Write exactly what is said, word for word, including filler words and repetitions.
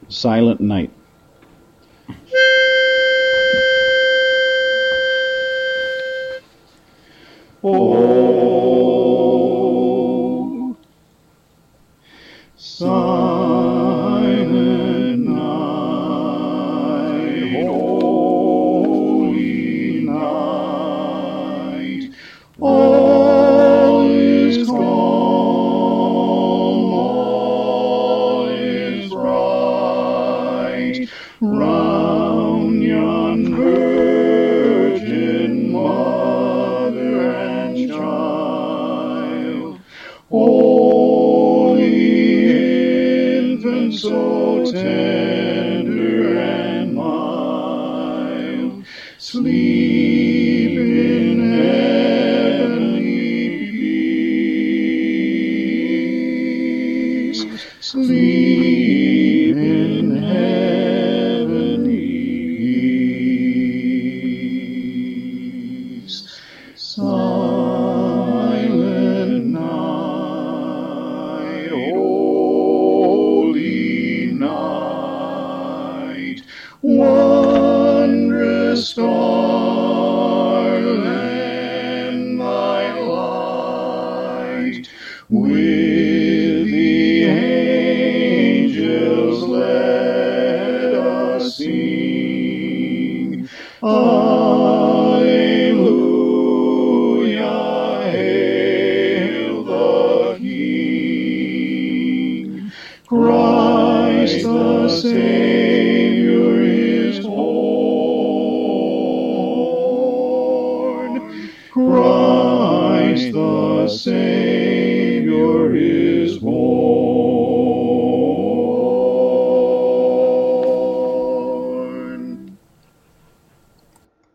Silent Night. Oh, silent night, holy night, all is calm, all is right, round yon virgin mother and child, holy infant, so tender and mild, sleep in heavenly peace, sleep in heavenly peace. Silent night, holy night, wondrous star, lend thy light, with the angels let us sing. Alleluia, hail the King, Christ the Savior.